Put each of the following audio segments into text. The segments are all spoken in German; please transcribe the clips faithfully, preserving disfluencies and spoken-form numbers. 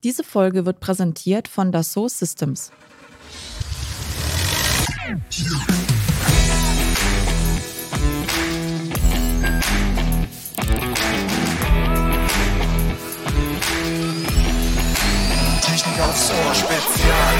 Diese Folge wird präsentiert von Dassault Systems. Technik aufs Ohr Spezial.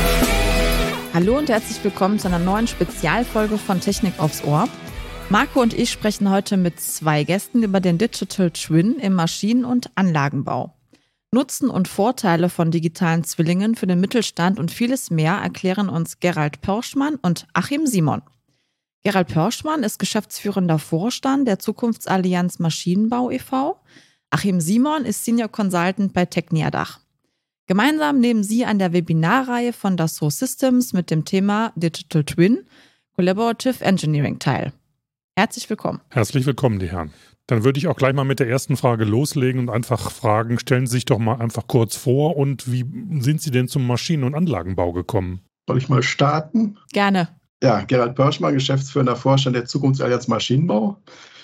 Hallo und herzlich willkommen zu einer neuen Spezialfolge von Technik aufs Ohr. Marco und ich sprechen heute mit zwei Gästen über den Digital Twin im Maschinen- und Anlagenbau. Nutzen und Vorteile von digitalen Zwillingen für den Mittelstand und vieles mehr erklären uns Gerald Pörschmann und Achim Simon. Gerald Pörschmann ist geschäftsführender Vorstand der Zukunftsallianz Maschinenbau e V Achim Simon ist Senior Consultant bei Techniadach. Gemeinsam nehmen sie an der Webinarreihe von Dassault Systems mit dem Thema Digital Twin Collaborative Engineering teil. Herzlich willkommen. Herzlich willkommen, die Herren. Dann würde ich auch gleich mal mit der ersten Frage loslegen und einfach fragen, stellen Sie sich doch mal einfach kurz vor und wie sind Sie denn zum Maschinen- und Anlagenbau gekommen? Soll ich mal starten? Gerne. Ja, Gerald Pörschmann, geschäftsführender Vorstand der Zukunftsallianz Maschinenbau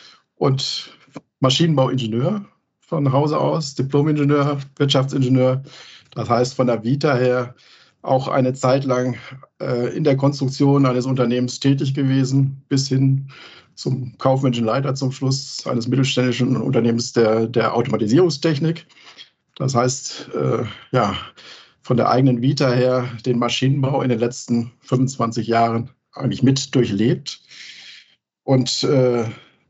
und Maschinenbauingenieur von Hause aus, Diplom-Ingenieur, Wirtschaftsingenieur. Das heißt, von der Vita her auch eine Zeit lang äh, in der Konstruktion eines Unternehmens tätig gewesen, bis hin zum kaufmännischen Leiter zum Schluss eines mittelständischen Unternehmens der, der Automatisierungstechnik. Das heißt, äh, ja, von der eigenen Vita her den Maschinenbau in den letzten fünfundzwanzig Jahren eigentlich mit durchlebt. Und äh,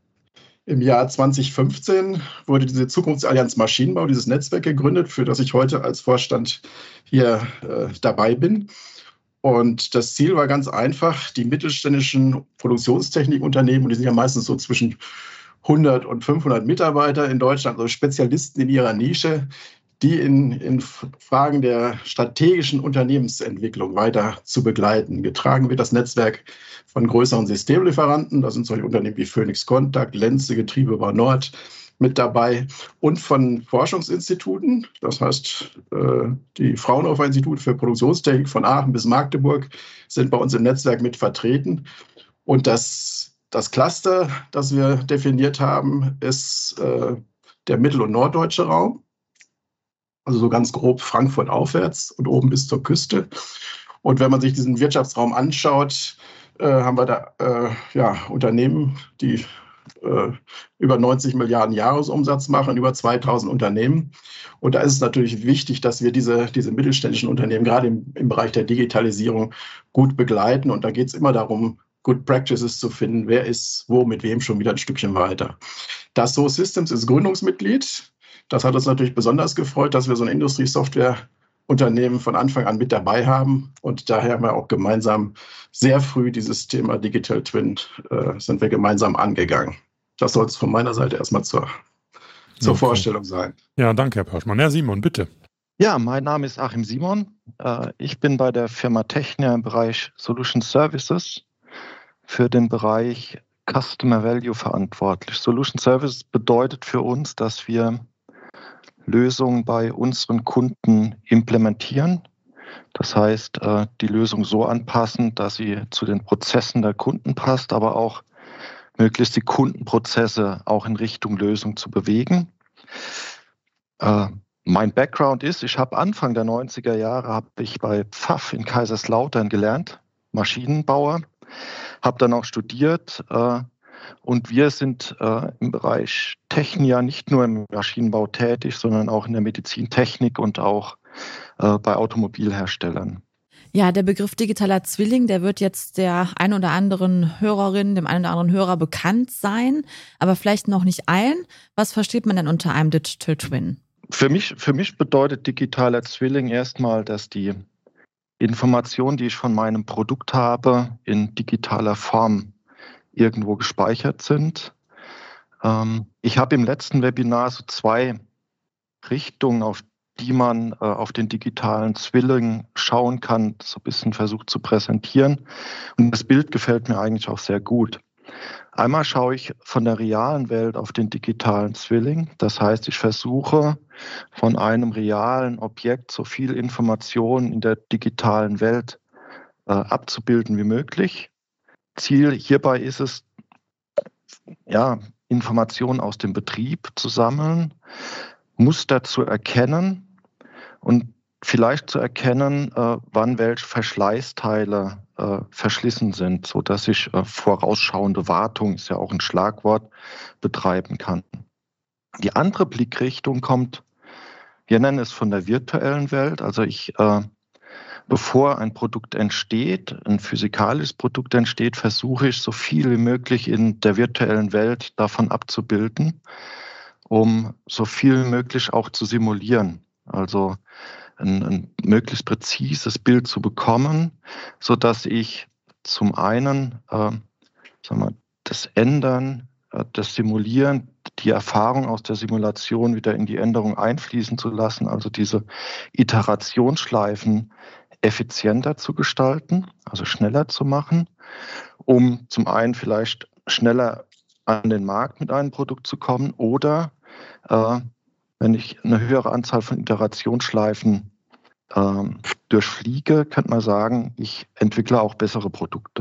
im Jahr zwanzig fünfzehn wurde diese Zukunftsallianz Maschinenbau, dieses Netzwerk gegründet, für das ich heute als Vorstand hier äh, dabei bin. Und das Ziel war ganz einfach, die mittelständischen Produktionstechnikunternehmen, und die sind ja meistens so zwischen hundert und fünfhundert Mitarbeiter in Deutschland, also Spezialisten in ihrer Nische, die in, in Fragen der strategischen Unternehmensentwicklung weiter zu begleiten. Getragen wird das Netzwerk von größeren Systemlieferanten, da sind solche Unternehmen wie Phoenix Contact, Lenze, Getriebebau Nord mit dabei und von Forschungsinstituten, das heißt äh, die Fraunhofer-Institut für Produktionstechnik von Aachen bis Magdeburg sind bei uns im Netzwerk mit vertreten. Und das, das Cluster, das wir definiert haben, ist äh, der mittel- und norddeutsche Raum, also so ganz grob Frankfurt aufwärts und oben bis zur Küste. Und wenn man sich diesen Wirtschaftsraum anschaut, äh, haben wir da äh, ja, Unternehmen, die äh, über neunzig Milliarden Jahresumsatz machen, über zweitausend Unternehmen. Und da ist es natürlich wichtig, dass wir diese, diese mittelständischen Unternehmen gerade im, im Bereich der Digitalisierung gut begleiten. Und da geht es immer darum, Good Practices zu finden, wer ist wo mit wem schon wieder ein Stückchen weiter. Dassault Systems ist Gründungsmitglied. Das hat uns natürlich besonders gefreut, dass wir so ein Industriesoftwareunternehmen von Anfang an mit dabei haben. Und daher haben wir auch gemeinsam sehr früh dieses Thema Digital Twin äh, sind wir gemeinsam angegangen. Das soll es von meiner Seite erstmal zur, zur okay. Vorstellung sein. Ja, danke, Herr Pörschmann. Herr Simon, bitte. Ja, mein Name ist Achim Simon. Äh, ich bin bei der Firma Technia im Bereich Solution Services für den Bereich Customer Value verantwortlich. Solution Services bedeutet für uns, dass wir Lösungen bei unseren Kunden implementieren. Das heißt, die Lösung so anpassen, dass sie zu den Prozessen der Kunden passt, aber auch möglichst die Kundenprozesse auch in Richtung Lösung zu bewegen. Mein Background ist, ich habe Anfang der neunziger Jahre habe ich bei Pfaff in Kaiserslautern gelernt, Maschinenbauer, habe dann auch studiert. Und wir sind äh, im Bereich Technia nicht nur im Maschinenbau tätig, sondern auch in der Medizintechnik und auch äh, bei Automobilherstellern. Ja, der Begriff digitaler Zwilling, der wird jetzt der ein oder anderen Hörerin, dem einen oder anderen Hörer bekannt sein, aber vielleicht noch nicht allen. Was versteht man denn unter einem Digital Twin? Für mich, für mich bedeutet digitaler Zwilling erstmal, dass die Informationen, die ich von meinem Produkt habe, in digitaler Form irgendwo gespeichert sind. Ähm, ich habe im letzten Webinar so zwei Richtungen, auf die man äh, auf den digitalen Zwilling schauen kann, so ein bisschen versucht zu präsentieren. Und das Bild gefällt mir eigentlich auch sehr gut. Einmal schaue ich von der realen Welt auf den digitalen Zwilling. Das heißt, ich versuche von einem realen Objekt so viel Information in der digitalen Welt äh, abzubilden wie möglich. Ziel hierbei ist es, ja, Informationen aus dem Betrieb zu sammeln, Muster zu erkennen und vielleicht zu erkennen, äh, wann welche Verschleißteile äh, verschlissen sind, sodass ich äh, vorausschauende Wartung, ist ja auch ein Schlagwort, betreiben kann. Die andere Blickrichtung kommt, wir nennen es von der virtuellen Welt, also ich, äh, bevor ein Produkt entsteht, ein physikalisches Produkt entsteht, versuche ich so viel wie möglich in der virtuellen Welt davon abzubilden, um so viel wie möglich auch zu simulieren. Also ein, ein möglichst präzises Bild zu bekommen, sodass ich zum einen äh, sagen wir, das Ändern, äh, das Simulieren, die Erfahrung aus der Simulation wieder in die Änderung einfließen zu lassen, also diese Iterationsschleifen effizienter zu gestalten, also schneller zu machen, um zum einen vielleicht schneller an den Markt mit einem Produkt zu kommen oder äh, wenn ich eine höhere Anzahl von Iterationsschleifen äh, durchfliege, könnte man sagen, ich entwickle auch bessere Produkte.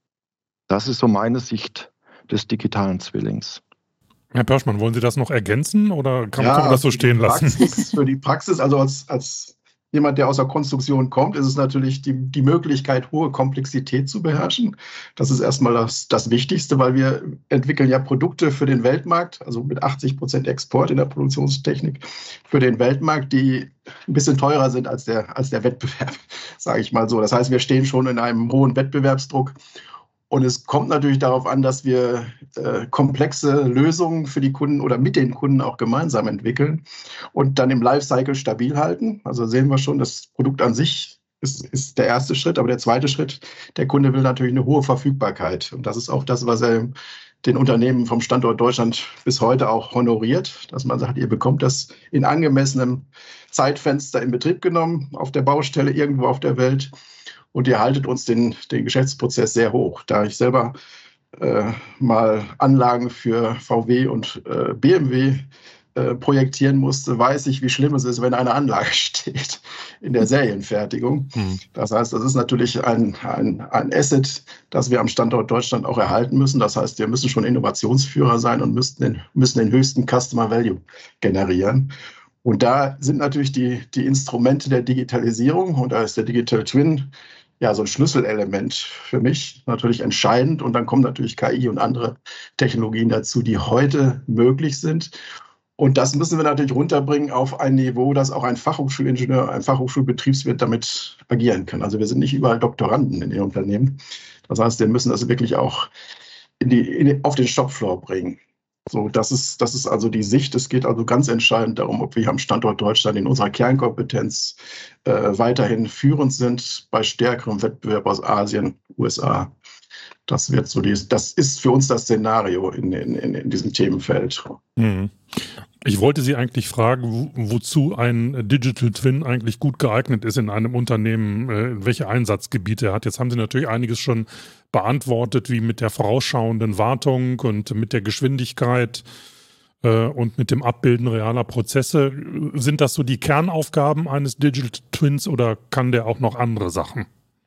Das ist so meine Sicht des digitalen Zwillings. Herr Pörschmann, wollen Sie das noch ergänzen oder kann, Ja, kann man das so stehen Praxis, lassen? Für die Praxis, also als, als jemand, der aus der Konstruktion kommt, ist es natürlich die, die Möglichkeit, hohe Komplexität zu beherrschen. Das ist erstmal das, das Wichtigste, weil wir entwickeln ja Produkte für den Weltmarkt, also mit achtzig Prozent Export in der Produktionstechnik für den Weltmarkt, die ein bisschen teurer sind als der, als der Wettbewerb, sage ich mal so. Das heißt, wir stehen schon in einem hohen Wettbewerbsdruck. Und es kommt natürlich darauf an, dass wir äh, komplexe Lösungen für die Kunden oder mit den Kunden auch gemeinsam entwickeln und dann im Lifecycle stabil halten. Also sehen wir schon, das Produkt an sich ist, ist der erste Schritt, aber der zweite Schritt, der Kunde will natürlich eine hohe Verfügbarkeit. Und das ist auch das, was er den Unternehmen vom Standort Deutschland bis heute auch honoriert, dass man sagt, ihr bekommt das in angemessenem Zeitfenster in Betrieb genommen, auf der Baustelle, irgendwo auf der Welt. Und ihr haltet uns den, den Geschäftsprozess sehr hoch. Da ich selber äh, mal Anlagen für V W und äh, B M W äh, projektieren musste, weiß ich, wie schlimm es ist, wenn eine Anlage steht in der Serienfertigung. Mhm. Das heißt, das ist natürlich ein, ein, ein Asset, das wir am Standort Deutschland auch erhalten müssen. Das heißt, wir müssen schon Innovationsführer sein und müssen den, müssen den höchsten Customer Value generieren. Und da sind natürlich die, die Instrumente der Digitalisierung, und da ist der Digital Twin ja so ein Schlüsselelement für mich, natürlich entscheidend. Und dann kommen natürlich K I und andere Technologien dazu, die heute möglich sind. Und das müssen wir natürlich runterbringen auf ein Niveau, dass auch ein Fachhochschulingenieur, ein Fachhochschulbetriebswirt damit agieren kann. Also wir sind nicht überall Doktoranden in den Unternehmen. Das heißt, wir müssen das wirklich auch in die, in, auf den Shopfloor bringen. So, das ist, das ist also die Sicht. Es geht also ganz entscheidend darum, ob wir hier am Standort Deutschland in unserer Kernkompetenz äh, weiterhin führend sind bei stärkerem Wettbewerb aus Asien, U S A. Das wird so die, das ist für uns das Szenario in, in, in diesem Themenfeld. Mhm. Ich wollte Sie eigentlich fragen, wo, wozu ein Digital Twin eigentlich gut geeignet ist in einem Unternehmen, äh, welche Einsatzgebiete er hat. Jetzt haben Sie natürlich einiges schon beantwortet, wie mit der vorausschauenden Wartung und mit der Geschwindigkeit äh, und mit dem Abbilden realer Prozesse. Sind das so die Kernaufgaben eines Digital Twins oder kann der auch noch andere Sachen?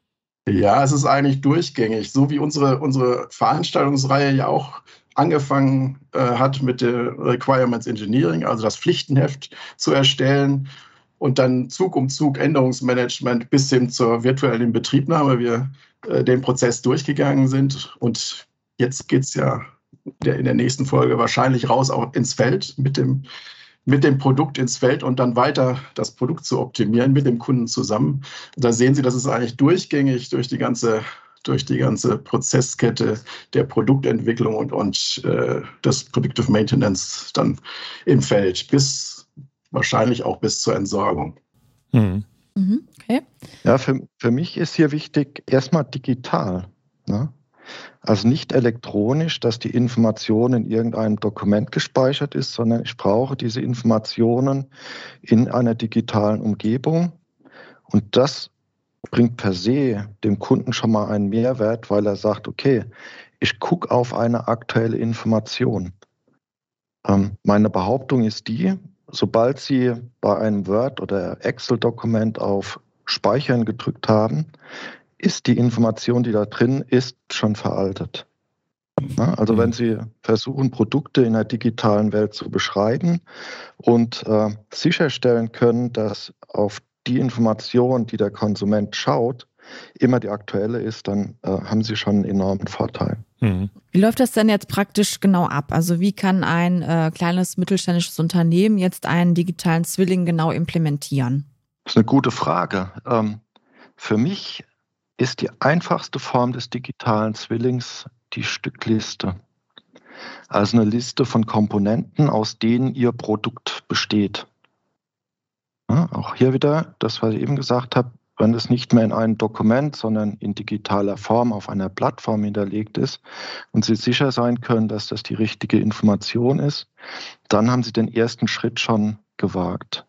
Ja, es ist eigentlich durchgängig, so wie unsere, unsere Veranstaltungsreihe ja auch angefangen äh, hat mit der Requirements Engineering, also das Pflichtenheft zu erstellen und dann Zug um Zug Änderungsmanagement bis hin zur virtuellen Inbetriebnahme wir äh, den Prozess durchgegangen sind. Und jetzt geht es ja der, in der nächsten Folge wahrscheinlich raus auch ins Feld mit dem, mit dem Produkt ins Feld und dann weiter das Produkt zu optimieren mit dem Kunden zusammen. Und da sehen Sie, das ist eigentlich durchgängig durch die ganze durch die ganze Prozesskette der Produktentwicklung und, und äh, des Predictive Maintenance dann im Feld, bis wahrscheinlich auch bis zur Entsorgung. Mhm. Okay. Ja, für, für mich ist hier wichtig, erstmal digital. Ne? Also nicht elektronisch, dass die Information in irgendeinem Dokument gespeichert ist, sondern ich brauche diese Informationen in einer digitalen Umgebung. Und das bringt per se dem Kunden schon mal einen Mehrwert, weil er sagt, okay, ich gucke auf eine aktuelle Information. Ähm, meine Behauptung ist die, sobald Sie bei einem Word- oder Excel-Dokument auf Speichern gedrückt haben, ist die Information, die da drin ist, schon veraltet. Ja, also wenn Sie versuchen, Produkte in der digitalen Welt zu beschreiben und äh, sicherstellen können, dass auf die Information, die der Konsument schaut, immer die aktuelle ist, dann äh, haben Sie schon einen enormen Vorteil. Mhm. Wie läuft das denn jetzt praktisch genau ab? Also wie kann ein äh, kleines mittelständisches Unternehmen jetzt einen digitalen Zwilling genau implementieren? Das ist eine gute Frage. Ähm, für mich ist die einfachste Form des digitalen Zwillings die Stückliste. Also eine Liste von Komponenten, aus denen Ihr Produkt besteht. Ja, auch hier wieder, das, was ich eben gesagt habe, wenn es nicht mehr in einem Dokument, sondern in digitaler Form auf einer Plattform hinterlegt ist und Sie sicher sein können, dass das die richtige Information ist, dann haben Sie den ersten Schritt schon gewagt.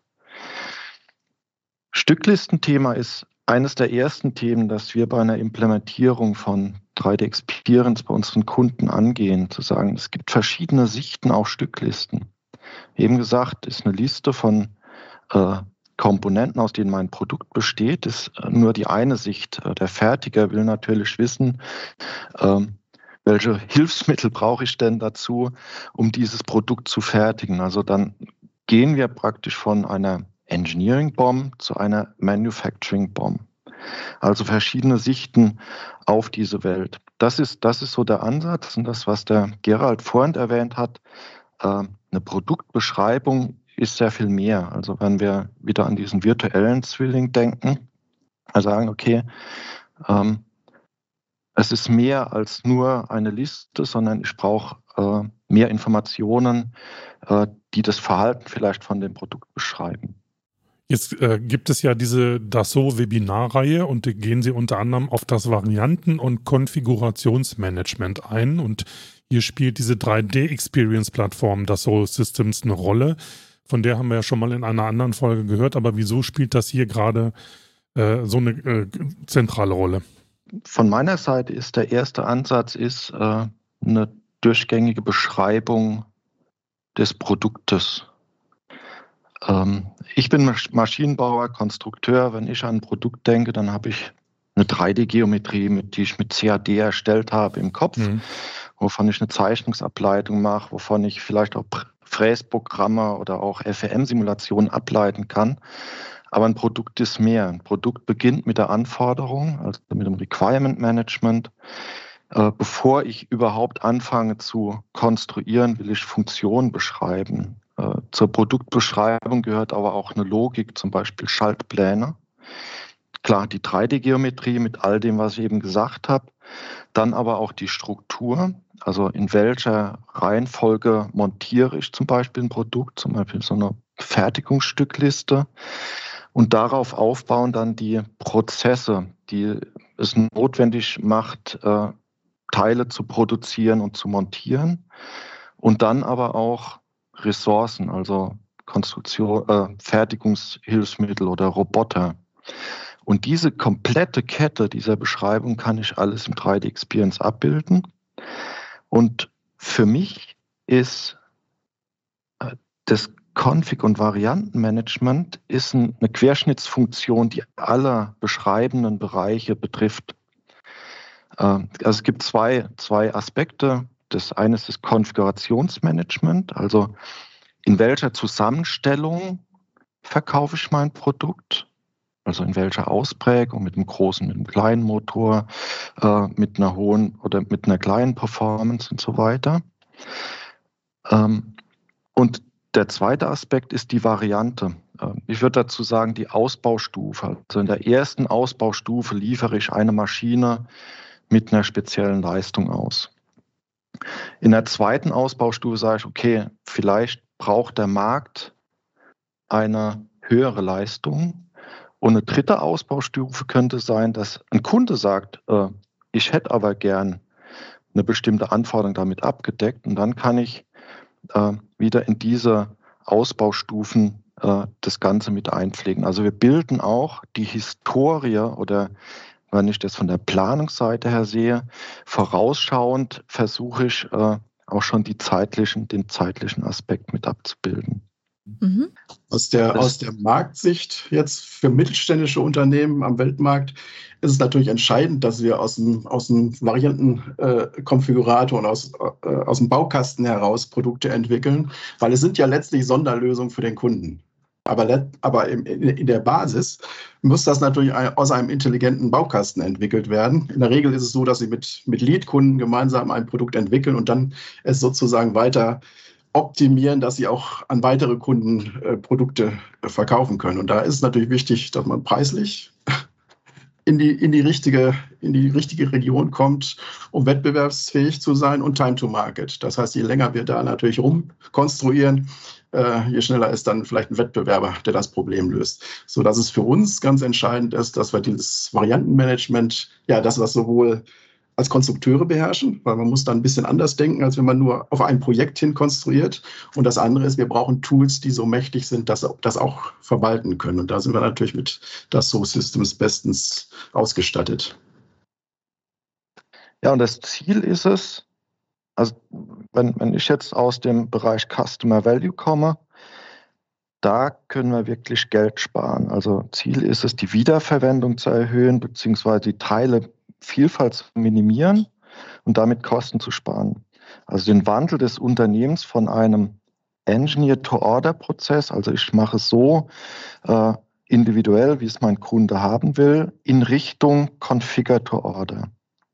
Stücklistenthema ist eines der ersten Themen, das wir bei einer Implementierung von drei D Experience bei unseren Kunden angehen, zu sagen, es gibt verschiedene Sichten auf Stücklisten. Eben gesagt, ist eine Liste von äh, Komponenten, aus denen mein Produkt besteht, ist nur die eine Sicht. Der Fertiger will natürlich wissen, ähm, welche Hilfsmittel brauche ich denn dazu, um dieses Produkt zu fertigen. Also dann gehen wir praktisch von einer Engineering B O M zu einer Manufacturing B O M. Also verschiedene Sichten auf diese Welt. Das ist, das ist so der Ansatz und das, was der Gerald vorhin erwähnt hat. Äh, eine Produktbeschreibung ist sehr viel mehr. Also wenn wir wieder an diesen virtuellen Zwilling denken, also sagen, okay, ähm, es ist mehr als nur eine Liste, sondern ich brauche äh, mehr Informationen, äh, die das Verhalten vielleicht von dem Produkt beschreiben. Jetzt äh, gibt es ja diese Dassault-Webinarreihe und da gehen Sie unter anderem auf das Varianten- und Konfigurationsmanagement ein und hier spielt diese drei D Experience-Plattform Dassault Systems eine Rolle. Von der haben wir ja schon mal in einer anderen Folge gehört, aber wieso spielt das hier gerade äh, so eine äh, zentrale Rolle? Von meiner Seite ist der erste Ansatz ist äh, eine durchgängige Beschreibung des Produktes. Ähm, ich bin Maschinenbauer, Konstrukteur. Wenn ich an ein Produkt denke, dann habe ich eine drei D Geometrie, mit, die ich mit C A D erstellt habe im Kopf, mhm. wovon ich eine Zeichnungsableitung mache, wovon ich vielleicht auch Fräsprogramme oder auch F E M-Simulationen ableiten kann. Aber ein Produkt ist mehr. Ein Produkt beginnt mit der Anforderung, also mit dem Requirement Management. Äh, bevor ich überhaupt anfange zu konstruieren, will ich Funktionen beschreiben. Äh, zur Produktbeschreibung gehört aber auch eine Logik, zum Beispiel Schaltpläne. Klar, die drei D Geometrie mit all dem, was ich eben gesagt habe. Dann aber auch die Struktur, also in welcher Reihenfolge montiere ich zum Beispiel ein Produkt, zum Beispiel so eine Fertigungsstückliste und darauf aufbauen dann die Prozesse, die es notwendig macht, äh, Teile zu produzieren und zu montieren und dann aber auch Ressourcen, also Konstruktion, äh, Fertigungshilfsmittel oder Roboter. Und diese komplette Kette dieser Beschreibung kann ich alles im drei D Experience abbilden. Und für mich ist das Config- und Variantenmanagement ist eine Querschnittsfunktion, die alle beschreibenden Bereiche betrifft. Also es gibt zwei, zwei Aspekte. Das eine ist das Konfigurationsmanagement, also in welcher Zusammenstellung verkaufe ich mein Produkt. Also in welcher Ausprägung, mit einem großen, mit einem kleinen Motor, äh, mit einer hohen oder mit einer kleinen Performance und so weiter. Ähm, und der zweite Aspekt ist die Variante. Äh, ich würde dazu sagen, die Ausbaustufe. Also in der ersten Ausbaustufe liefere ich eine Maschine mit einer speziellen Leistung aus. In der zweiten Ausbaustufe sage ich, okay, vielleicht braucht der Markt eine höhere Leistung. Und eine dritte Ausbaustufe könnte sein, dass ein Kunde sagt, äh, ich hätte aber gern eine bestimmte Anforderung damit abgedeckt und dann kann ich äh, wieder in diese Ausbaustufen äh, das Ganze mit einpflegen. Also wir bilden auch die Historie oder wenn ich das von der Planungsseite her sehe, vorausschauend versuche ich äh, auch schon die zeitlichen, den zeitlichen Aspekt mit abzubilden. Mhm. Aus der, aus der Marktsicht jetzt für mittelständische Unternehmen am Weltmarkt ist es natürlich entscheidend, dass wir aus dem, aus dem Variantenkonfigurator äh, und aus, äh, aus dem Baukasten heraus Produkte entwickeln, weil es sind ja letztlich Sonderlösungen für den Kunden. Aber, aber in, in der Basis muss das natürlich aus einem intelligenten Baukasten entwickelt werden. In der Regel ist es so, dass sie mit, mit Lead-Kunden gemeinsam ein Produkt entwickeln und dann es sozusagen weiter optimieren, dass sie auch an weitere Kunden äh, Produkte äh, verkaufen können. Und da ist es natürlich wichtig, dass man preislich in die, in die richtige, in die richtige Region kommt, um wettbewerbsfähig zu sein, und Time to Market. Das heißt, je länger wir da natürlich rumkonstruieren, äh, je schneller ist dann vielleicht ein Wettbewerber, der das Problem löst. So dass es für uns ganz entscheidend ist, dass wir dieses Variantenmanagement, ja, das was sowohl als Konstrukteure beherrschen, weil man muss dann ein bisschen anders denken, als wenn man nur auf ein Projekt hin konstruiert. Und das andere ist, wir brauchen Tools, die so mächtig sind, dass das auch verwalten können. Und da sind wir natürlich mit Dassault Systems bestens ausgestattet. Ja, und das Ziel ist es, also wenn, wenn ich jetzt aus dem Bereich Customer Value komme, da können wir wirklich Geld sparen. Also Ziel ist es, die Wiederverwendung zu erhöhen, beziehungsweise die Teile Vielfalt zu minimieren und damit Kosten zu sparen. Also den Wandel des Unternehmens von einem Engineer-to-Order-Prozess, also ich mache es so äh, individuell, wie es mein Kunde haben will, in Richtung Configure-to-Order.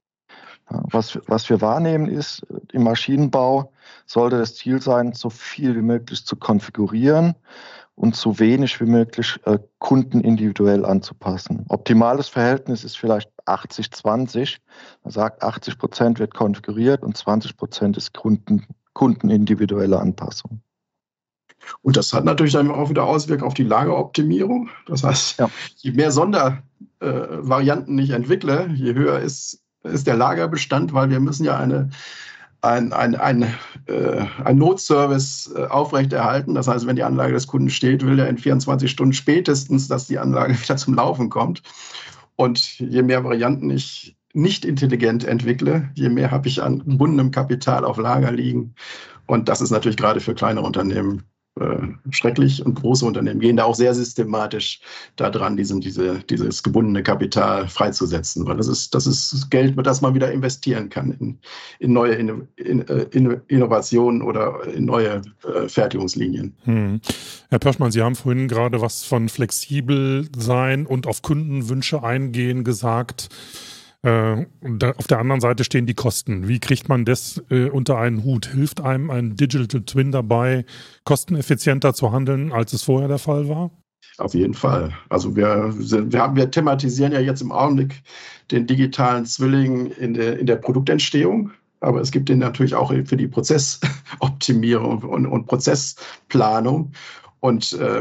Ja, was, was wir wahrnehmen ist, im Maschinenbau sollte das Ziel sein, so viel wie möglich zu konfigurieren und so wenig wie möglich äh, Kunden individuell anzupassen. Optimales Verhältnis ist vielleicht achtzig zwanzig. Man sagt, achtzig Prozent wird konfiguriert und zwanzig Prozent ist Kunden, kundenindividuelle Anpassung. Und das hat natürlich dann auch wieder Auswirkungen auf die Lageroptimierung. Das heißt, ja, je mehr Sondervarianten äh, ich entwickle, je höher ist, ist der Lagerbestand, weil wir müssen ja eine ein, ein, ein, äh, ein Notservice äh, aufrechterhalten. Das heißt, wenn die Anlage des Kunden steht, will er in vierundzwanzig Stunden spätestens, dass die Anlage wieder zum Laufen kommt. Und je mehr Varianten ich nicht intelligent entwickle, je mehr habe ich an gebundenem Kapital auf Lager liegen. Und das ist natürlich gerade für kleinere Unternehmen äh, schrecklich. Und große Unternehmen gehen da auch sehr systematisch daran, diesen, diese, dieses gebundene Kapital freizusetzen. Weil das ist, das ist Geld, das man wieder investieren kann in, in neue in, in, in Innovationen oder in neue äh, Fertigungslinien. Hm. Herr Pörschmann, Sie haben vorhin gerade was von flexibel sein und auf Kundenwünsche eingehen gesagt. Äh, da, auf der anderen Seite stehen die Kosten. Wie kriegt man das äh, unter einen Hut? Hilft einem ein Digital Twin dabei, kosteneffizienter zu handeln, als es vorher der Fall war? Auf jeden Fall. Also wir, wir, haben, wir thematisieren ja jetzt im Augenblick den digitalen Zwilling in der, in der Produktentstehung. Aber es gibt den natürlich auch für die Prozessoptimierung und, und Prozessplanung. Und äh,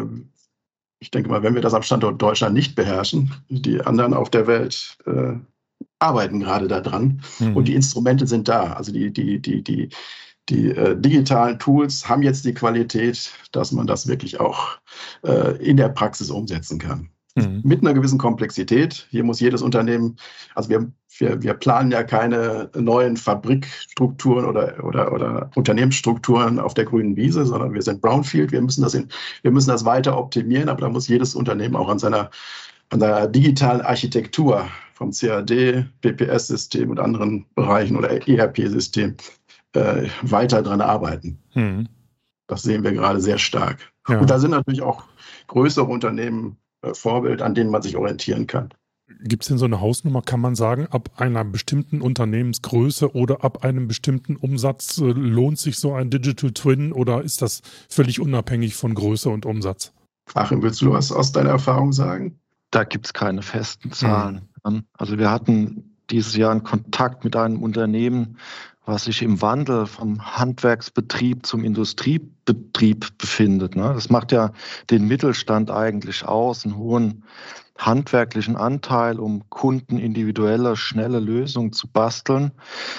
ich denke mal, wenn wir das am Standort Deutschland nicht beherrschen, die anderen auf der Welt äh, arbeiten gerade daran. Mhm. Und die Instrumente sind da. Also die, die, die, die, die äh, digitalen Tools haben jetzt die Qualität, dass man das wirklich auch äh, in der Praxis umsetzen kann. Mhm. Mit einer gewissen Komplexität. Hier muss jedes Unternehmen, also wir, wir, wir planen ja keine neuen Fabrikstrukturen oder, oder, oder Unternehmensstrukturen auf der grünen Wiese, sondern wir sind Brownfield. Wir müssen das, in, wir müssen das weiter optimieren, aber da muss jedes Unternehmen auch an seiner, an seiner digitalen Architektur vom C A D, P P S-System und anderen Bereichen oder E R P-System äh, weiter dran arbeiten. Hm. Das sehen wir gerade sehr stark. Ja. Und da sind natürlich auch größere Unternehmen äh, Vorbild, an denen man sich orientieren kann. Gibt es denn so eine Hausnummer, kann man sagen, ab einer bestimmten Unternehmensgröße oder ab einem bestimmten Umsatz äh, lohnt sich so ein Digital Twin oder ist das völlig unabhängig von Größe und Umsatz? Achim, willst du was aus deiner Erfahrung sagen? Da gibt es keine festen Zahlen. Mhm. Also wir hatten dieses Jahr einen Kontakt mit einem Unternehmen, was sich im Wandel vom Handwerksbetrieb zum Industriebetrieb befindet. Das macht ja den Mittelstand eigentlich aus, einen hohen handwerklichen Anteil, um Kunden individuelle, schnelle Lösungen zu basteln.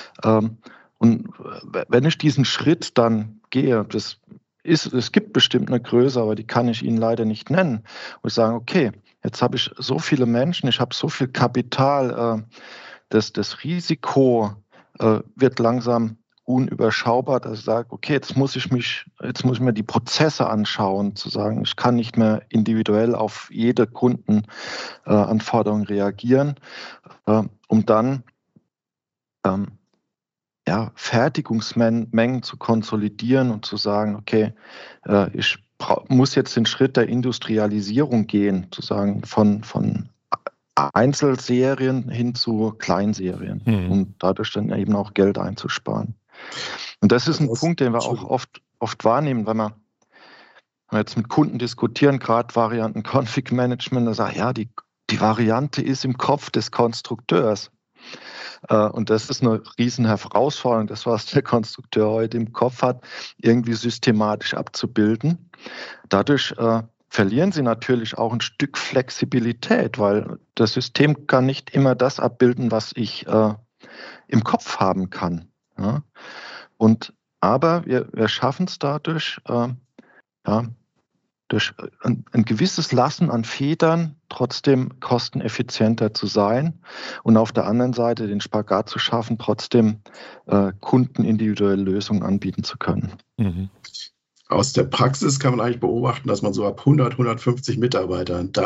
Und wenn ich diesen Schritt dann gehe, das ist, es gibt bestimmt eine Größe, aber die kann ich Ihnen leider nicht nennen, und ich sage, okay, jetzt habe ich so viele Menschen, ich habe so viel Kapital, äh, das, das Risiko äh, wird langsam unüberschaubar, dass ich sage, okay, jetzt muss ich mich, jetzt muss ich mir die Prozesse anschauen, zu sagen, ich kann nicht mehr individuell auf jede Kundenanforderung äh, reagieren, äh, um dann ähm, ja, Fertigungsmengen zu konsolidieren und zu sagen, okay, äh, ich muss jetzt den Schritt der Industrialisierung gehen, sozusagen von, von Einzelserien hin zu Kleinserien, mhm. um dadurch dann eben auch Geld einzusparen. Und das ist ein das Punkt, den wir auch oft, oft wahrnehmen, wenn wir, wenn wir jetzt mit Kunden diskutieren, gerade Varianten Config Management, da sagen, ja, die, die Variante ist im Kopf des Konstrukteurs. Und das ist eine riesen Herausforderung, das, was der Konstrukteur heute im Kopf hat, irgendwie systematisch abzubilden. Dadurch äh, verlieren sie natürlich auch ein Stück Flexibilität, weil das System kann nicht immer das abbilden, was ich äh, im Kopf haben kann. Ja? Und, aber wir, wir schaffen es dadurch, äh, ja, durch ein, ein gewisses Lassen an Federn trotzdem kosteneffizienter zu sein und auf der anderen Seite den Spagat zu schaffen, trotzdem äh, Kunden individuelle Lösungen anbieten zu können. Mhm. Aus der Praxis kann man eigentlich beobachten, dass man so ab hundert, hundertfünfzig Mitarbeitern, da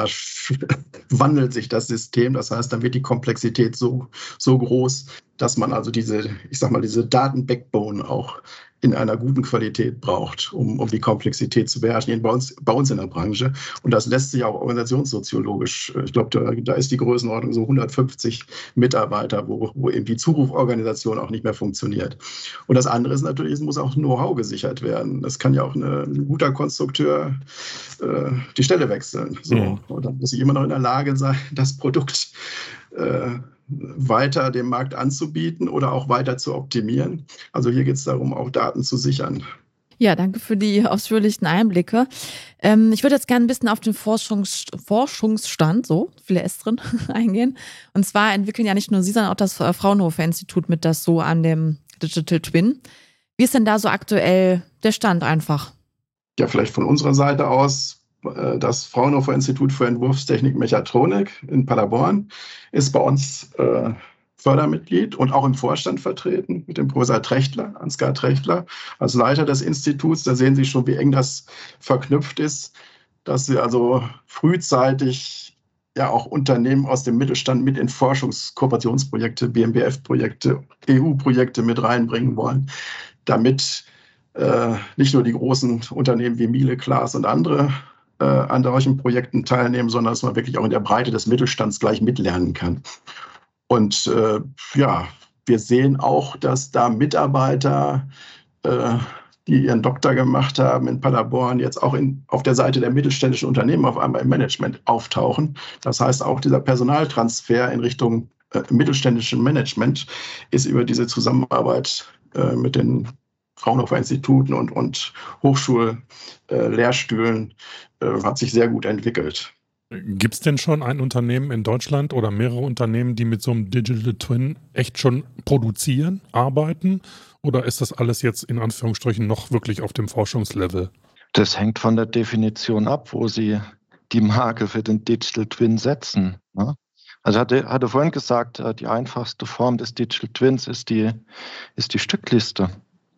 wandelt sich das System. Das heißt, dann wird die Komplexität so, so groß, dass man also diese, ich sag mal, diese Daten-Backbone auch in einer guten Qualität braucht, um, um die Komplexität zu beherrschen, bei uns, bei uns in der Branche. Und das lässt sich auch organisationssoziologisch, ich glaube, da, da ist die Größenordnung so hundertfünfzig Mitarbeiter, wo, wo eben die Zuruforganisation auch nicht mehr funktioniert. Und das andere ist natürlich, es muss auch Know-how gesichert werden. Es kann ja auch eine, ein guter Konstrukteur äh, die Stelle wechseln. So. Mhm. Und dann muss ich immer noch in der Lage sein, das Produkt äh, weiter dem Markt anzubieten oder auch weiter zu optimieren. Also hier geht es darum, auch Daten zu sichern. Ja, danke für die ausführlichen Einblicke. Ähm, ich würde jetzt gerne ein bisschen auf den Forschungs- Forschungsstand, so viele S drin, eingehen. Und zwar entwickeln ja nicht nur Sie, sondern auch das Fraunhofer-Institut mit das so an dem Digital Twin. Wie ist denn da so aktuell der Stand einfach? Ja, vielleicht von unserer Seite aus. Das Fraunhofer-Institut für Entwurfstechnik Mechatronik in Paderborn ist bei uns äh, Fördermitglied und auch im Vorstand vertreten mit dem Professor Trechtler, Ansgar Trechtler, als Leiter des Instituts. Da sehen Sie schon, wie eng das verknüpft ist, dass Sie also frühzeitig ja auch Unternehmen aus dem Mittelstand mit in Forschungskooperationsprojekte, B M B F-Projekte, E U-Projekte mit reinbringen wollen, damit äh, nicht nur die großen Unternehmen wie Miele, Klaas und andere äh, an solchen Projekten teilnehmen, sondern dass man wirklich auch in der Breite des Mittelstands gleich mitlernen kann. Und äh, ja, wir sehen auch, dass da Mitarbeiter, äh, die ihren Doktor gemacht haben in Paderborn, jetzt auch in, auf der Seite der mittelständischen Unternehmen auf einmal im Management auftauchen. Das heißt, auch dieser Personaltransfer in Richtung äh, mittelständischen Management ist über diese Zusammenarbeit äh, mit den Fraunhofer-Instituten und, und Hochschullehrstühlen äh, hat sich sehr gut entwickelt. Gibt es denn schon ein Unternehmen in Deutschland oder mehrere Unternehmen, die mit so einem Digital Twin echt schon produzieren, arbeiten? Oder ist das alles jetzt in Anführungsstrichen noch wirklich auf dem Forschungslevel? Das hängt von der Definition ab, wo Sie die Marke für den Digital Twin setzen. Ne? Also hatte, hatte vorhin gesagt, die einfachste Form des Digital Twins ist die, ist die Stückliste.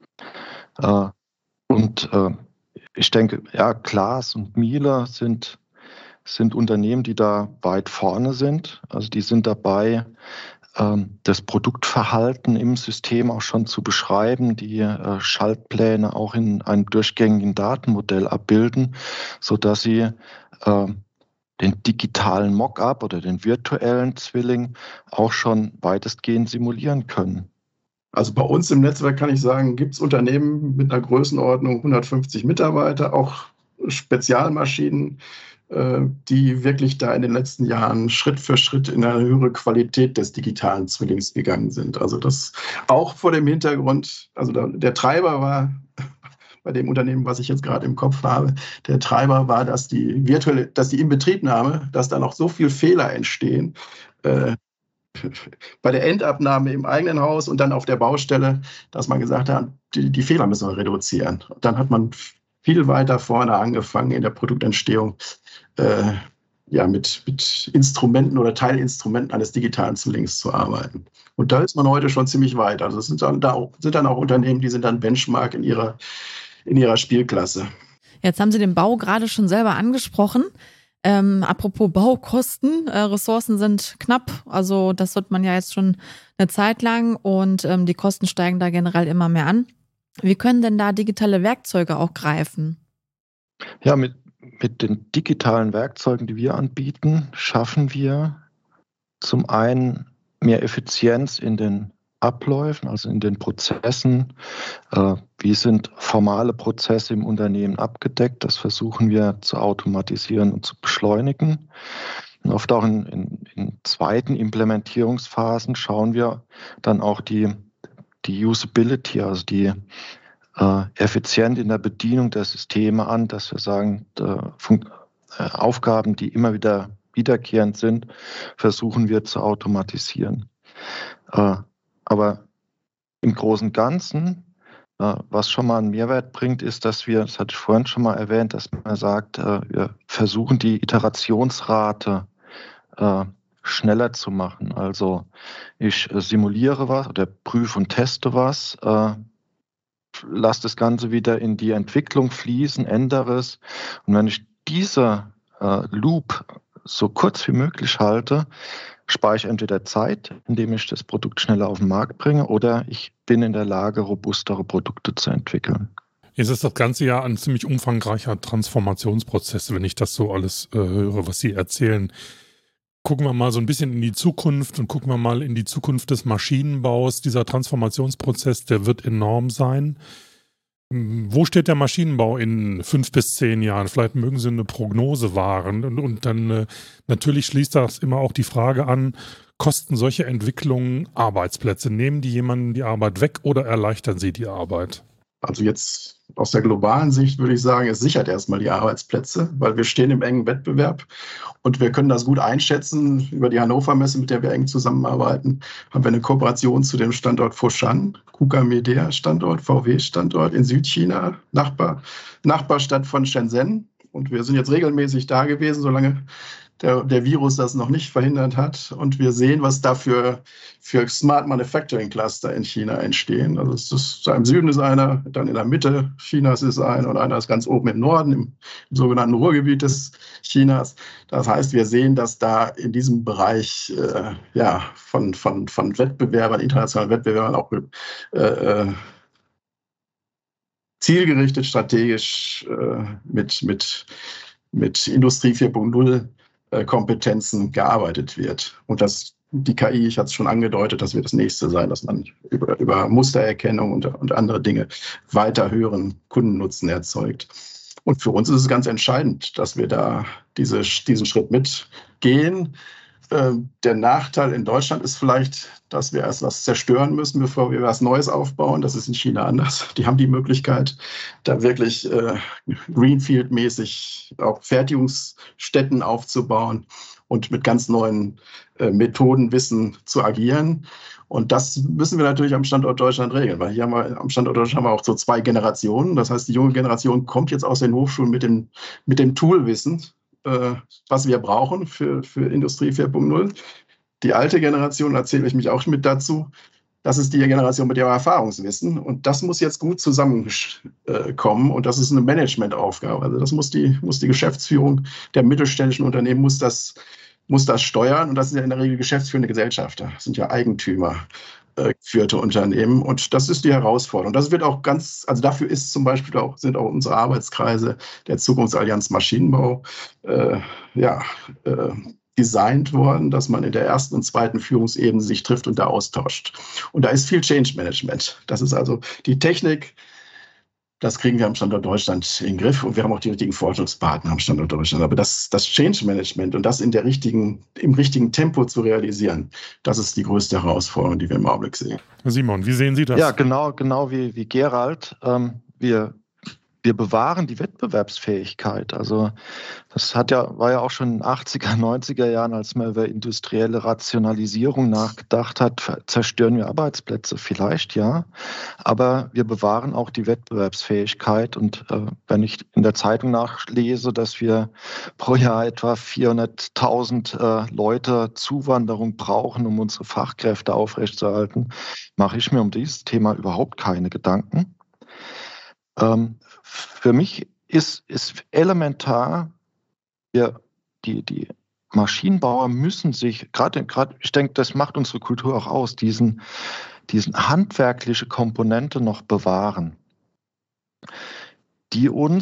Und ich denke, ja, Klaas und Miele sind, sind Unternehmen, die da weit vorne sind. Also die sind dabei, das Produktverhalten im System auch schon zu beschreiben, die Schaltpläne auch in einem durchgängigen Datenmodell abbilden, sodass sie den digitalen Mockup oder den virtuellen Zwilling auch schon weitestgehend simulieren können. Also bei uns im Netzwerk kann ich sagen, gibt es Unternehmen mit einer Größenordnung hundertfünfzig Mitarbeiter, auch Spezialmaschinen, äh, die wirklich da in den letzten Jahren Schritt für Schritt in eine höhere Qualität des digitalen Zwillings gegangen sind. Also das auch vor dem Hintergrund, also der, der Treiber war bei dem Unternehmen, was ich jetzt gerade im Kopf habe, der Treiber war, dass die virtuelle, dass die Inbetriebnahme, dass da noch so viele Fehler entstehen, äh, bei der Endabnahme im eigenen Haus und dann auf der Baustelle, dass man gesagt hat, die, die Fehler müssen wir reduzieren. Und dann hat man viel weiter vorne angefangen in der Produktentstehung, äh, ja, mit, mit Instrumenten oder Teilinstrumenten eines digitalen Zwillings zu arbeiten. Und da ist man heute schon ziemlich weit. Also es sind dann, da auch, sind dann auch Unternehmen, die sind dann Benchmark in ihrer, in ihrer Spielklasse. Jetzt haben Sie den Bau gerade schon selber angesprochen. Ähm, apropos Baukosten, äh, Ressourcen sind knapp, also das wird man ja jetzt schon eine Zeit lang und ähm, die Kosten steigen da generell immer mehr an. Wie können denn da digitale Werkzeuge auch greifen? Ja, mit, mit den digitalen Werkzeugen, die wir anbieten, schaffen wir zum einen mehr Effizienz in den Abläufen, also in den Prozessen. Äh, wie sind formale Prozesse im Unternehmen abgedeckt? Das versuchen wir zu automatisieren und zu beschleunigen. Und oft auch in, in, in zweiten Implementierungsphasen schauen wir dann auch die, die Usability, also die äh, effizient in der Bedienung der Systeme an, dass wir sagen, äh, äh, Aufgaben, die immer wieder wiederkehrend sind, versuchen wir zu automatisieren. Äh, aber im Großen und Ganzen, äh, was schon mal einen Mehrwert bringt, ist, dass wir, das hatte ich vorhin schon mal erwähnt, dass man sagt, äh, wir versuchen die Iterationsrate äh, schneller zu machen. Also ich äh, simuliere was oder prüfe und teste was, äh, lasse das Ganze wieder in die Entwicklung fließen, ändere es. Und wenn ich diese äh, Loop so kurz wie möglich halte, spare ich entweder Zeit, indem ich das Produkt schneller auf den Markt bringe, oder ich bin in der Lage, robustere Produkte zu entwickeln. Jetzt ist das ganze ja ein ziemlich umfangreicher Transformationsprozess, wenn ich das so alles äh, höre, was Sie erzählen. Gucken wir mal so ein bisschen in die Zukunft und gucken wir mal in die Zukunft des Maschinenbaus. Dieser Transformationsprozess, der wird enorm sein. Wo steht der Maschinenbau in fünf bis zehn Jahren? Vielleicht mögen Sie eine Prognose wahren. Und, und dann äh, natürlich schließt das immer auch die Frage an, kosten solche Entwicklungen Arbeitsplätze? Nehmen die jemanden die Arbeit weg oder erleichtern sie die Arbeit? Also jetzt aus der globalen Sicht würde ich sagen, es sichert erstmal die Arbeitsplätze, weil wir stehen im engen Wettbewerb und wir können das gut einschätzen. Über die Hannover Messe, mit der wir eng zusammenarbeiten, haben wir eine Kooperation zu dem Standort Foshan, KUKA Midea Standort, V W-Standort in Südchina, Nachbar, Nachbarstadt von Shenzhen. Und wir sind jetzt regelmäßig da gewesen, solange der, der Virus das noch nicht verhindert hat. Und wir sehen, was da für, für Smart Manufacturing Cluster in China entstehen. Also es ist, im Süden ist einer, dann in der Mitte Chinas ist einer und einer ist ganz oben im Norden, im, im sogenannten Ruhrgebiet des Chinas. Das heißt, wir sehen, dass da in diesem Bereich äh, ja, von, von, von Wettbewerbern, internationalen Wettbewerbern auch äh, äh, zielgerichtet, strategisch äh, mit, mit, mit Industrie vier Punkt null Kompetenzen gearbeitet wird. Und das, die K I, ich hatte es schon angedeutet, das wird das nächste sein, dass man über, über Mustererkennung und, und andere Dinge weiter höheren Kundennutzen erzeugt. Und für uns ist es ganz entscheidend, dass wir da diese, diesen Schritt mitgehen. Der Nachteil in Deutschland ist vielleicht, dass wir erst was zerstören müssen, bevor wir was Neues aufbauen. Das ist in China anders. Die haben die Möglichkeit, da wirklich äh, Greenfield-mäßig auch Fertigungsstätten aufzubauen und mit ganz neuen äh, Methoden, Wissen zu agieren. Und das müssen wir natürlich am Standort Deutschland regeln, weil hier haben wir, am Standort Deutschland haben wir auch so zwei Generationen. Das heißt, die junge Generation kommt jetzt aus den Hochschulen mit dem, mit dem Toolwissen, was wir brauchen für, für Industrie vier Punkt null. Die alte Generation, da zähle ich mich auch mit dazu, das ist die Generation mit ihrem Erfahrungswissen. Und das muss jetzt gut zusammenkommen. Und das ist eine Managementaufgabe. Also das muss die, muss die Geschäftsführung der mittelständischen Unternehmen muss das, muss das steuern. Und das sind ja in der Regel geschäftsführende Gesellschafter. Das sind ja Eigentümer geführte Unternehmen. Und das ist die Herausforderung. Das wird auch ganz, also dafür ist zum Beispiel auch, sind auch unsere Arbeitskreise der Zukunftsallianz Maschinenbau äh, ja, äh, designt worden, dass man in der ersten und zweiten Führungsebene sich trifft und da austauscht. Und da ist viel Change Management. Das ist also die Technik. Das kriegen wir am Standort Deutschland in den Griff und wir haben auch die richtigen Forschungspartner am Standort Deutschland. Aber das, das Change Management und das in der richtigen, im richtigen Tempo zu realisieren, das ist die größte Herausforderung, die wir im Augenblick sehen. Simon, wie sehen Sie das? Ja, genau, genau wie, wie Gerald. Ähm, wir, wir bewahren die Wettbewerbsfähigkeit. Also das hat ja, war ja auch schon in den achtziger, neunziger Jahren, als man über industrielle Rationalisierung nachgedacht hat, zerstören wir Arbeitsplätze vielleicht, ja. Aber wir bewahren auch die Wettbewerbsfähigkeit. Und äh, wenn ich in der Zeitung nachlese, dass wir pro Jahr etwa vierhunderttausend äh, Leute Zuwanderung brauchen, um unsere Fachkräfte aufrechtzuerhalten, mache ich mir um dieses Thema überhaupt keine Gedanken. Ähm, für mich ist, ist elementar, wir, die, die Maschinenbauer müssen sich, gerade, gerade, ich denke, das macht unsere Kultur auch aus, diesen, diesen handwerkliche Komponente noch bewahren, die uns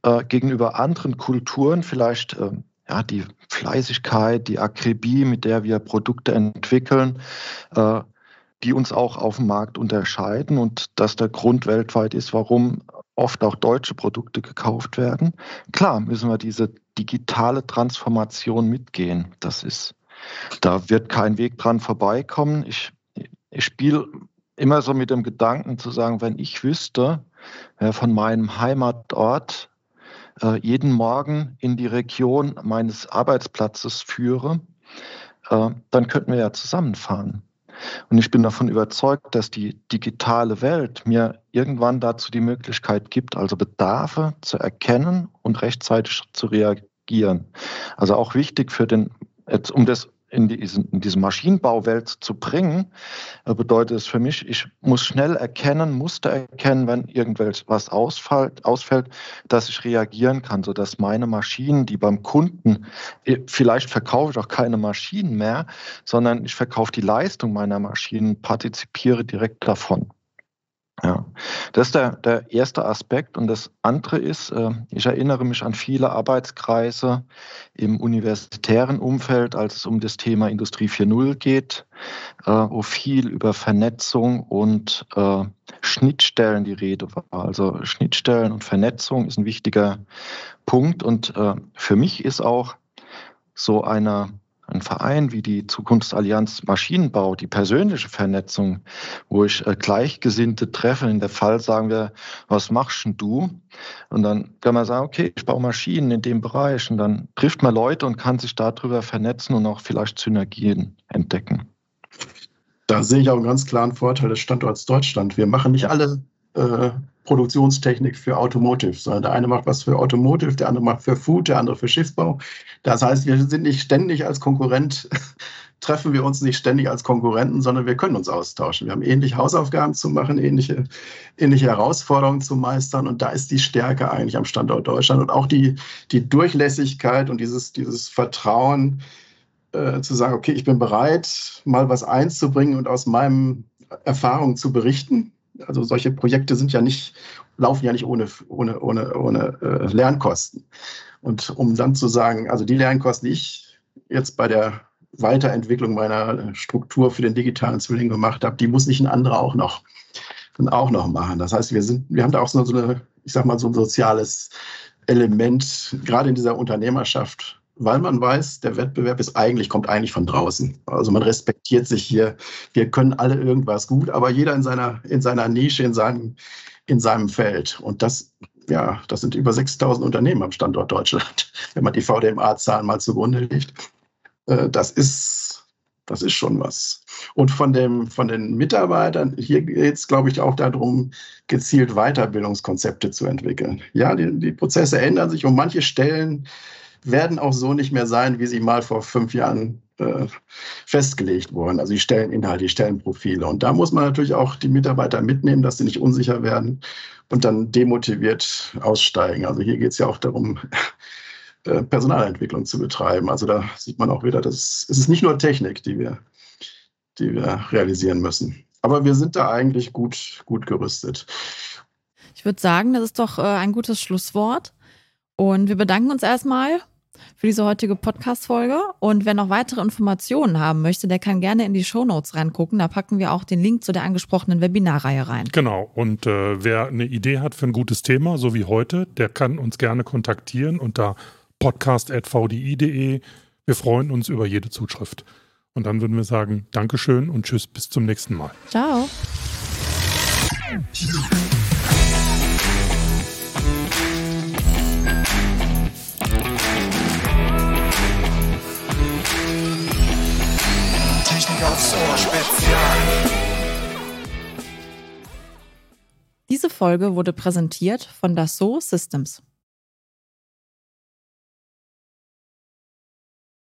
äh, gegenüber anderen Kulturen vielleicht äh, ja, die Fleißigkeit, die Akribie, mit der wir Produkte entwickeln, äh, die uns auch auf dem Markt unterscheiden und das der Grund weltweit ist, warum oft auch deutsche Produkte gekauft werden. Klar müssen wir diese digitale Transformation mitgehen. Das ist, da wird kein Weg dran vorbeikommen. Ich, ich spiele immer so mit dem Gedanken zu sagen, wenn ich wüsste, wer von meinem Heimatort äh, jeden Morgen in die Region meines Arbeitsplatzes führe, äh, dann könnten wir ja zusammenfahren. Und ich bin davon überzeugt, dass die digitale Welt mir irgendwann dazu die Möglichkeit gibt, also Bedarfe zu erkennen und rechtzeitig zu reagieren. Also auch wichtig für den, jetzt, um das in, die, in diese Maschinenbauwelt zu bringen, bedeutet es für mich, ich muss schnell erkennen, Muster erkennen, wenn irgendwas ausfällt, ausfällt, dass ich reagieren kann, sodass meine Maschinen, die beim Kunden, vielleicht verkaufe ich auch keine Maschinen mehr, sondern ich verkaufe die Leistung meiner Maschinen, partizipiere direkt davon. Ja, das ist der, der erste Aspekt. Und das andere ist, äh, ich erinnere mich an viele Arbeitskreise im universitären Umfeld, als es um das Thema Industrie vier Punkt null geht, äh, wo viel über Vernetzung und äh, Schnittstellen die Rede war. Also Schnittstellen und Vernetzung ist ein wichtiger Punkt. Und äh, für mich ist auch so eine Ein Verein wie die Zukunftsallianz Maschinenbau, die persönliche Vernetzung, wo ich äh, Gleichgesinnte treffe. In der Fall sagen wir, was machst denn du? Und dann kann man sagen, okay, ich baue Maschinen in dem Bereich. Und dann trifft man Leute und kann sich darüber vernetzen und auch vielleicht Synergien entdecken. Da sehe ich auch einen ganz klaren Vorteil des Standorts Deutschland. Wir machen nicht alle äh, Produktionstechnik für Automotive, sondern der eine macht was für Automotive, der andere macht für Food, der andere für Schiffsbau. Das heißt, wir sind nicht ständig als Konkurrent, treffen wir uns nicht ständig als Konkurrenten, sondern wir können uns austauschen. Wir haben ähnliche Hausaufgaben zu machen, ähnliche, ähnliche Herausforderungen zu meistern und da ist die Stärke eigentlich am Standort Deutschland und auch die, die Durchlässigkeit und dieses, dieses Vertrauen, äh, zu sagen, okay, ich bin bereit, mal was einzubringen und aus meinen Erfahrungen zu berichten. Also solche Projekte sind ja nicht, laufen ja nicht ohne, ohne, ohne, ohne äh, Lernkosten. Und um dann zu sagen, also die Lernkosten, die ich jetzt bei der Weiterentwicklung meiner Struktur für den digitalen Zwilling gemacht habe, die muss nicht ein anderer auch noch, auch noch machen. Das heißt, wir sind, wir haben da auch so eine, ich sag mal, so ein soziales Element, gerade in dieser Unternehmerschaft, weil man weiß, der Wettbewerb ist eigentlich, kommt eigentlich von draußen. Also man respektiert sich hier. Wir können alle irgendwas gut, aber jeder in seiner, in seiner Nische, in seinem, in seinem Feld. Und das, ja, das sind über sechstausend Unternehmen am Standort Deutschland, wenn man die V D M A-Zahlen mal zugrunde legt. Das ist, das ist schon was. Und von, dem, von den Mitarbeitern, hier geht es, glaube ich, auch darum, gezielt Weiterbildungskonzepte zu entwickeln. Ja, die, die Prozesse ändern sich und manche Stellen werden auch so nicht mehr sein, wie sie mal vor fünf Jahren äh, festgelegt wurden. Also die Stelleninhalte, die Stellenprofile. Und da muss man natürlich auch die Mitarbeiter mitnehmen, dass sie nicht unsicher werden und dann demotiviert aussteigen. Also hier geht es ja auch darum, äh, Personalentwicklung zu betreiben. Also da sieht man auch wieder, dass es ist nicht nur Technik, die wir, die wir realisieren müssen. Aber wir sind da eigentlich gut, gut gerüstet. Ich würde sagen, das ist doch äh, ein gutes Schlusswort. Und wir bedanken uns erstmal für diese heutige Podcast-Folge. Und wer noch weitere Informationen haben möchte, der kann gerne in die Shownotes reingucken. Da packen wir auch den Link zu der angesprochenen Webinarreihe rein. Genau. Und äh, wer eine Idee hat für ein gutes Thema, so wie heute, der kann uns gerne kontaktieren unter podcast at v d i punkt de. Wir freuen uns über jede Zuschrift. Und dann würden wir sagen, Dankeschön und tschüss, bis zum nächsten Mal. Ciao. Aufs Ohr Spezial. Diese Folge wurde präsentiert von Dassault Systems.